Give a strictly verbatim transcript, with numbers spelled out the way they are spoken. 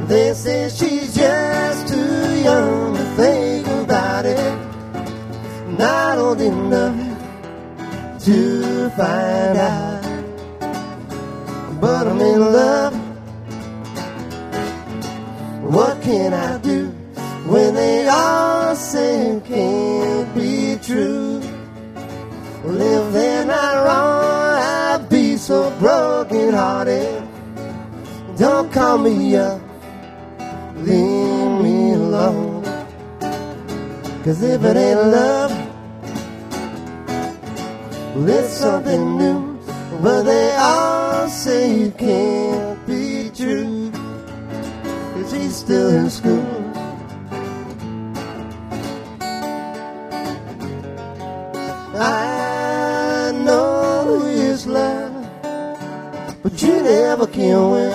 They say she's just too young to think about it, not old enough to find out. But I'm in love. What can I do when they all say it can't be true? Well, if they're not wrong, I'd be so broken hearted. Don't call me up, leave me alone. 'Cause if it ain't love, well, it's something new. But they all say it can't be true, 'cause he's still in school. I know his love, but you never can win.